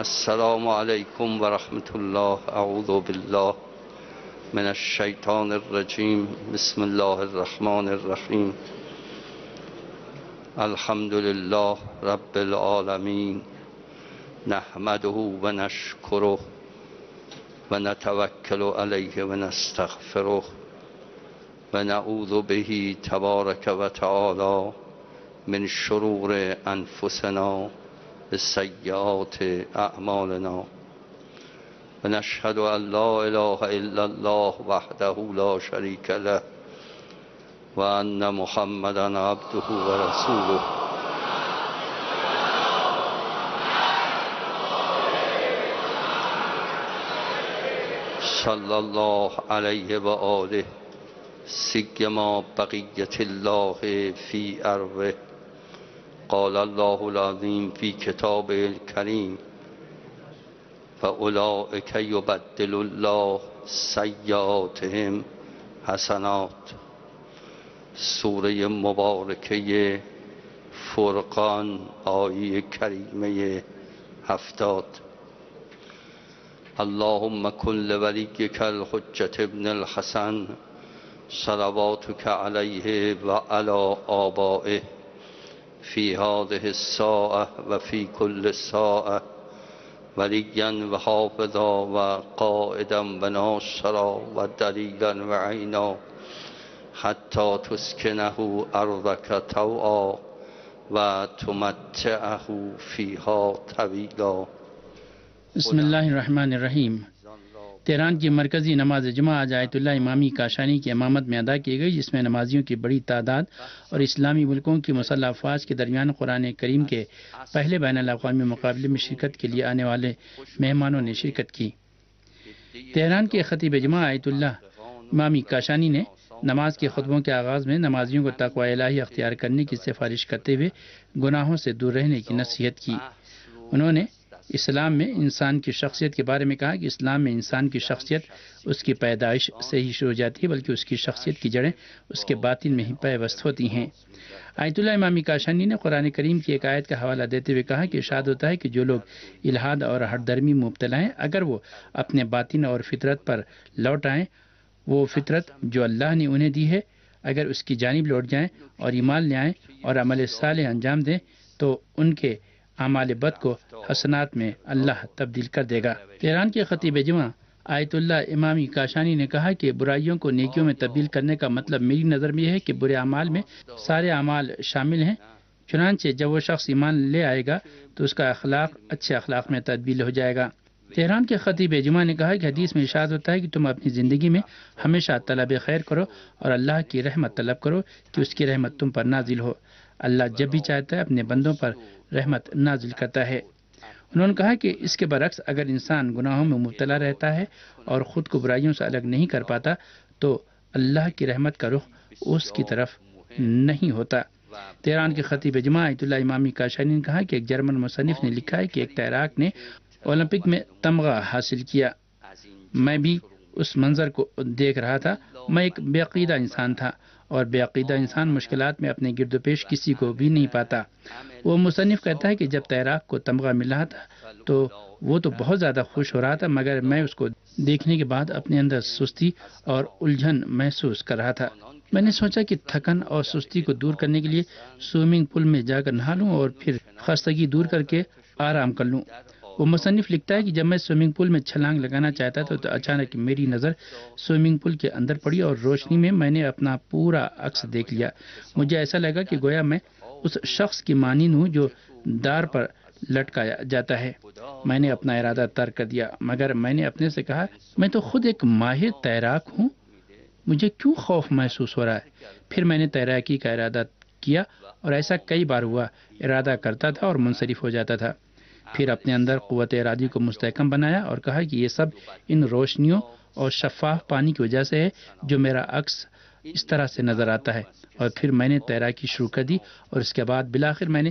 السلام علیکم ورحمۃ اللہ. اعوذ باللہ من الشیطان الرجیم. بسم اللہ الرحمن الرحیم. الحمد للہ رب العالمین. نحمده ونشکره ونتوکل علیه ونستغفره ونعوذ به تبارک وتعالی من شرور انفسنا وسیئات اعمالنا ونشهد ان لا اله الا الله وحده لا شریک له وان محمدا عبده ورسوله. صلی اللہ علیہ وآلہ سیما بقیت اللہ فی ارضہ. قال اللہ العظیم فی کتابہ الکریم فاولئک یبدل اللہ سیئاتہم حسنات. سورہ مبارکہ فرقان آیہ کریمہ 70. اللهم كن لوليك الحجة ابن الحسن صلواتك عليه وعلى آبائه في هذه الساعة وفي كل ساعة وليا وحافظا وقائدا وناصرا ودليلا وعينا حتى تسكنه أرضك طوعا وتمتعه فيها طويلا. بسم اللہ الرحمن الرحیم. تہران کی مرکزی نماز جمعہ آج آیت اللہ امامی کاشانی کی امامت میں ادا کی گئی، جس میں نمازیوں کی بڑی تعداد اور اسلامی ملکوں کی مسلح افواج کے درمیان قرآن کریم کے پہلے بین الاقوامی مقابلے میں شرکت کے لیے آنے والے مہمانوں نے شرکت کی. تہران کے خطیب جمعہ آیت اللہ امامی کاشانی نے نماز کے خطبوں کے آغاز میں نمازیوں کو تقوی الہی اختیار کرنے کی سفارش کرتے ہوئے گناہوں سے دور رہنے کی نصیحت کی. انہوں نے اسلام میں انسان کی شخصیت کے بارے میں کہا کہ اسلام میں انسان کی شخصیت اس کی پیدائش سے ہی شروع ہو جاتی ہے، بلکہ اس کی شخصیت کی جڑیں اس کے باطن میں ہی پیوست ہوتی ہیں. آیت اللہ امامی کاشانی نے قرآن کریم کی ایک آیت کا حوالہ دیتے ہوئے کہا کہ ارشاد ہوتا ہے کہ جو لوگ الحاد اور ہٹ درمی میں مبتلا ہیں، اگر وہ اپنے باطن اور فطرت پر لوٹ آئیں، وہ فطرت جو اللہ نے انہیں دی ہے اگر اس کی جانب لوٹ جائیں اور ایمان لے آئیں اور عمل صالح انجام دیں تو ان کے اعمال بد کو حسنات میں اللہ تبدیل کر دے گا. تہران کے خطیب جمعہ آیت اللہ امامی کاشانی نے کہا کہ برائیوں کو نیکیوں میں تبدیل کرنے کا مطلب میری نظر میں یہ ہے کہ برے اعمال میں سارے اعمال شامل ہیں. چنانچہ جب وہ شخص ایمان لے آئے گا تو اس کا اخلاق اچھے اخلاق میں تبدیل ہو جائے گا. تہران کے خطیب جمعہ نے کہا کہ حدیث میں ارشاد ہوتا ہے کہ تم اپنی زندگی میں ہمیشہ طلب خیر کرو اور اللہ کی رحمت طلب کرو کہ اس کی رحمت تم پر نازل ہو. اللہ جب بھی چاہتا ہے اپنے بندوں پر رحمت نازل کرتا ہے. انہوں نے کہا کہ اس کے برعکس اگر انسان گناہوں میں مبتلا رہتا ہے اور خود کو برائیوں سے الگ نہیں کر پاتا تو اللہ کی رحمت کا رخ اس کی طرف نہیں ہوتا. تہران کے خطیب جمعہ آیت اللہ امامی کاشانی نے کہا کہ ایک جرمن مصنف نے لکھا ہے کہ ایک تیراک نے اولمپک میں تمغہ حاصل کیا. میں بھی اس منظر کو دیکھ رہا تھا. میں ایک بے عقیدہ انسان تھا اور بے عقیدہ انسان مشکلات میں اپنے گرد و پیش کسی کو بھی نہیں پاتا. وہ مصنف کہتا ہے کہ جب تیراک کو تمغہ مل رہا تھا تو وہ تو بہت زیادہ خوش ہو رہا تھا، مگر میں اس کو دیکھنے کے بعد اپنے اندر سستی اور الجھن محسوس کر رہا تھا. میں نے سوچا کہ تھکن اور سستی کو دور کرنے کے لیے سوئمنگ پول میں جا کر نہا لوں اور پھر خستگی دور کر کے آرام کر لوں. وہ مصنف لکھتا ہے کہ جب میں سوئمنگ پول میں چھلانگ لگانا چاہتا تھا تو اچانک میری نظر سوئمنگ پول کے اندر پڑی اور روشنی میں نے اپنا پورا عکس دیکھ لیا. مجھے ایسا لگا کہ گویا میں اس شخص کی مانند ہوں جو دار پر لٹکایا جاتا ہے. میں نے اپنا ارادہ ترک کر دیا، مگر میں نے اپنے سے کہا میں تو خود ایک ماہر تیراک ہوں، مجھے کیوں خوف محسوس ہو رہا ہے. پھر میں نے تیراکی کا ارادہ کیا اور ایسا کئی بار ہوا. ارادہ کرتا تھا اور منصرف ہو جاتا تھا. پھر اپنے اندر قوت ارادی کو مستحکم بنایا اور کہا کہ یہ سب ان روشنیوں اور شفاف پانی کی وجہ سے ہے جو میرا عکس اس طرح سے نظر آتا ہے. اور پھر میں نے تیراکی شروع کر دی اور اس کے بعد بالآخر میں نے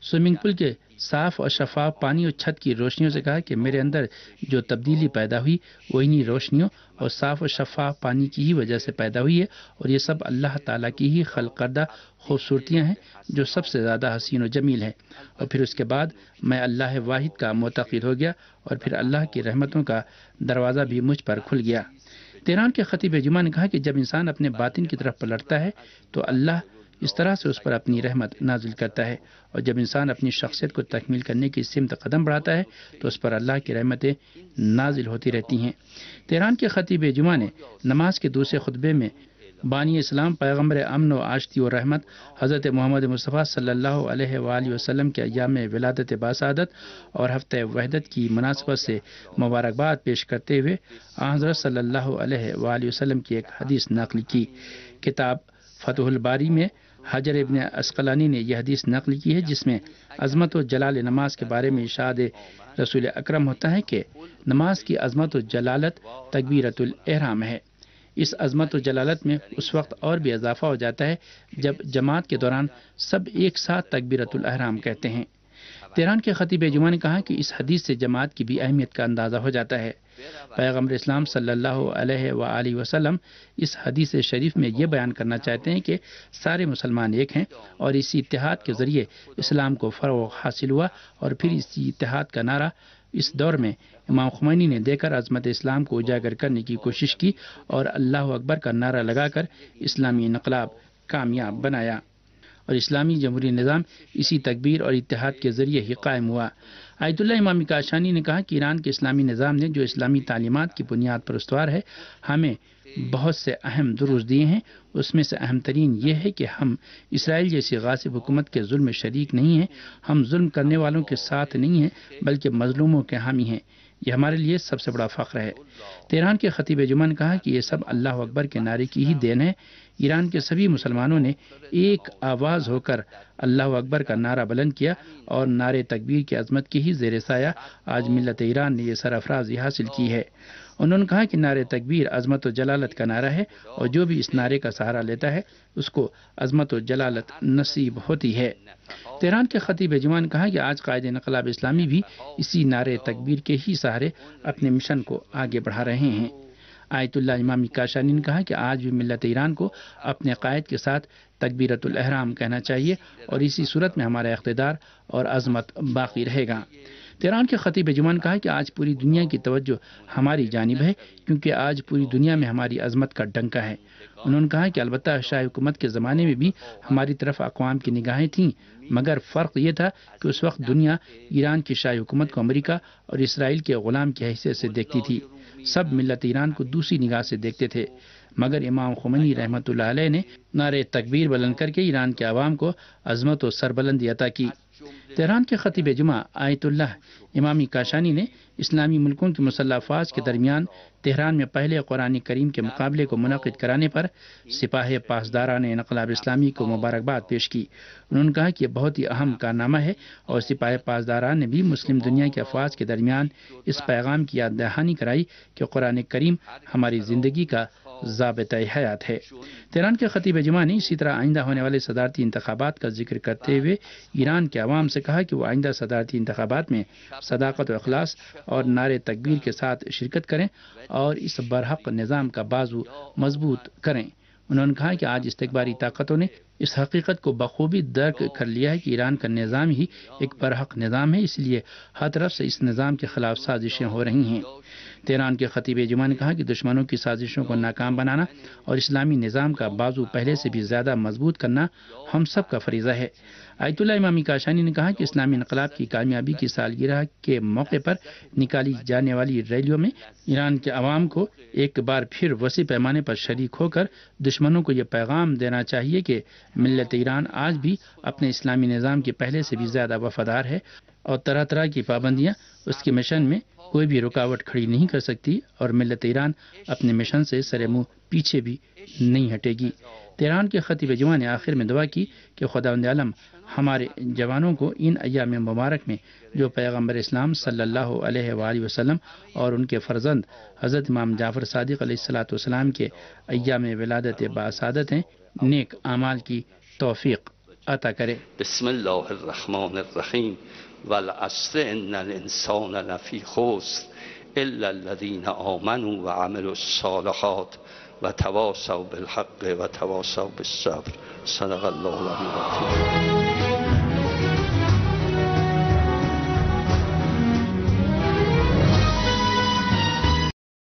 سوئمنگ پول کے صاف اور شفاف پانی اور چھت کی روشنیوں سے کہا کہ میرے اندر جو تبدیلی پیدا ہوئی وہ انہی روشنیوں اور صاف اور شفاف پانی کی ہی وجہ سے پیدا ہوئی ہے، اور یہ سب اللہ تعالیٰ کی ہی خلق کردہ خوبصورتیاں ہیں جو سب سے زیادہ حسین و جمیل ہے۔ اور پھر اس کے بعد میں اللہ واحد کا معتقد ہو گیا، اور پھر اللہ کی رحمتوں کا دروازہ بھی مجھ پر کھل گیا۔ تہران کے خطیب جمعہ نے کہا کہ جب انسان اپنے باطن کی طرف پلٹتا ہے تو اللہ اس طرح سے اس پر اپنی رحمت نازل کرتا ہے، اور جب انسان اپنی شخصیت کو تکمیل کرنے کی سمت قدم بڑھاتا ہے تو اس پر اللہ کی رحمتیں نازل ہوتی رہتی ہیں۔ تہران کے خطیب جمعہ نے نماز کے دوسرے خطبے میں بانی اسلام پیغمبر امن و آشتی و رحمت حضرت محمد مصطفیٰ صلی اللہ علیہ وآلہ وسلم کے ایام ولادت باسعادت اور ہفتہ وحدت کی مناسبت سے مبارکباد پیش کرتے ہوئے حضرت صلی اللہ علیہ وآلہ وسلم کی ایک حدیث نقل کی۔ کتاب فتح الباری میں حجر ابن عسقلانی نے یہ حدیث نقل کی ہے، جس میں عظمت و جلال نماز کے بارے میں ارشاد رسول اکرم ہوتا ہے کہ نماز کی عظمت و جلالت تکبیرۃ الاحرام ہے۔ اس عظمت و جلالت میں اس وقت اور بھی اضافہ ہو جاتا ہے جب جماعت کے دوران سب ایک ساتھ تکبیرۃ الاحرام کہتے ہیں۔ تہران کے خطیب جمعہ نے کہا کہ اس حدیث سے جماعت کی بھی اہمیت کا اندازہ ہو جاتا ہے۔ پیغمبر اسلام صلی اللہ علیہ وآلہ وسلم اس حدیث شریف میں یہ بیان کرنا چاہتے ہیں کہ سارے مسلمان ایک ہیں، اور اسی اتحاد کے ذریعے اسلام کو فروغ حاصل ہوا، اور پھر اسی اتحاد کا نعرہ اس دور میں امام خمینی نے دے کر عظمت اسلام کو اجاگر کرنے کی کوشش کی، اور اللہ اکبر کا نعرہ لگا کر اسلامی انقلاب کامیاب بنایا، اور اسلامی جمہوری نظام اسی تکبیر اور اتحاد کے ذریعے ہی قائم ہوا۔ آیت اللہ امامی کاشانی نے کہا کہ ایران کے اسلامی نظام نے جو اسلامی تعلیمات کی بنیاد پر استوار ہے، ہمیں بہت سے اہم دروس دیے ہیں۔ اس میں سے اہم ترین یہ ہے کہ ہم اسرائیل جیسی غاصب حکومت کے ظلم میں شریک نہیں ہیں، ہم ظلم کرنے والوں کے ساتھ نہیں ہیں بلکہ مظلوموں کے حامی ہیں۔ یہ ہمارے لیے سب سے بڑا فخر ہے۔ تہران کے خطیب جمعہ نے کہا کہ یہ سب اللہ اکبر کے نعرے کی ہی دین ہے۔ ایران کے سبھی مسلمانوں نے ایک آواز ہو کر اللہ اکبر کا نعرہ بلند کیا، اور نعرے تکبیر کی عظمت کی ہی زیر سایہ آج ملت ایران نے یہ سرافرازی حاصل کی ہے۔ انہوں نے کہا کہ نعرے تکبیر عظمت و جلالت کا نعرہ ہے، اور جو بھی اس نعرے کا سہارا لیتا ہے اس کو عظمت و جلالت نصیب ہوتی ہے۔ تہران کے خطیب جمعہ نے کہا کہ آج قائد انقلاب اسلامی بھی اسی نعرے تکبیر کے ہی سہارے اپنے مشن کو آگے بڑھا رہے ہیں۔ آیت اللہ امامی کاشانی نے کہا کہ آج بھی ملت ایران کو اپنے قائد کے ساتھ تکبیرۃ الاحرام کہنا چاہیے، اور اسی صورت میں ہمارا اقتدار اور عظمت باقی رہے گا۔ تہران کے خطیب جمعہ نے کہا کہ آج پوری دنیا کی توجہ ہماری جانب ہے، کیونکہ آج پوری دنیا میں ہماری عظمت کا ڈنکا ہے۔ انہوں نے کہا کہ البتہ شاہی حکومت کے زمانے میں بھی ہماری طرف اقوام کی نگاہیں تھیں، مگر فرق یہ تھا کہ اس وقت دنیا ایران کی شاہی حکومت کو امریکہ اور اسرائیل کے غلام کی حیثیت سے دیکھتی تھی، سب ملت ایران کو دوسری نگاہ سے دیکھتے تھے، مگر امام خمینی رحمۃ اللہ علیہ نے نعرے تکبیر بلند کر کے ایران کے عوام کو عظمت و سربلندی عطا کی۔ تہران کے خطیب جمعہ آیت اللہ امامی کاشانی نے اسلامی ملکوں کی مسلح افواج کے درمیان تہران میں پہلے قرآن کریم کے مقابلے کو منعقد کرانے پر سپاہ پاسداران انقلاب اسلامی کو مبارکباد پیش کی۔ انہوں نے کہا کہ یہ بہت ہی اہم کارنامہ ہے، اور سپاہ پاسداران نے بھی مسلم دنیا کے افواج کے درمیان اس پیغام کی یاد دہانی کرائی کہ قرآن کریم ہماری زندگی کا ضابطۂ حیات ہے۔ تہران کے خطیب جمعہ نے اسی طرح آئندہ ہونے والے صدارتی انتخابات کا ذکر کرتے ہوئے ایران کے عوام سے کہا کہ وہ آئندہ صدارتی انتخابات میں صداقت و اخلاص اور نعرے تکبیر کے ساتھ شرکت کریں اور اس برحق نظام کا بازو مضبوط کریں۔ انہوں نے کہا کہ آج استکباری طاقتوں نے اس حقیقت کو بخوبی درک کر لیا ہے کہ ایران کا نظام ہی ایک برحق نظام ہے، اس لیے ہر طرف سے اس نظام کے خلاف سازشیں ہو رہی ہیں۔ تہران کے خطیب جمعہ نے کہا کہ دشمنوں کی سازشوں کو ناکام بنانا اور اسلامی نظام کا بازو پہلے سے بھی زیادہ مضبوط کرنا ہم سب کا فریضہ ہے۔ آیت اللہ امامی کاشانی نے کہا کہ اسلامی انقلاب کی کامیابی کی سالگرہ کے موقع پر نکالی جانے والی ریلیوں میں ایران کے عوام کو ایک بار پھر وسیع پیمانے پر شریک ہو کر دشمنوں کو یہ پیغام دینا چاہیے کہ ملت ایران آج بھی اپنے اسلامی نظام کے پہلے سے بھی زیادہ وفادار ہے، اور طرح طرح کی پابندیاں اس کے مشن میں کوئی بھی رکاوٹ کھڑی نہیں کر سکتی، اور ملت ایران اپنے مشن سے سر منہ پیچھے بھی نہیں ہٹے گی۔ تہران کے خطیب جمعہ نے آخر میں دعا کی کہ خداوند عالم ہمارے جوانوں کو ان ایام مبارک میں جو پیغمبر اسلام صلی اللہ علیہ وآلہ وسلم اور ان کے فرزند حضرت امام جعفر صادق علیہ الصلوۃ والسلام کے ایام ولادت باسعادت ہیں، نیک اعمال کی توفیق अता करे। बिस्मिल्लाहिर्रहमानिर्रहीम वल अस्र इन्नल इंसान लफी खुस्र इल्ला अल्लज़ीना आमनू व अमिलुस्सालिहात व तवासौ बिल हक़्क़ि व तवासौ बिस्सब्र। सदक़ल्लाहुल अज़ीम।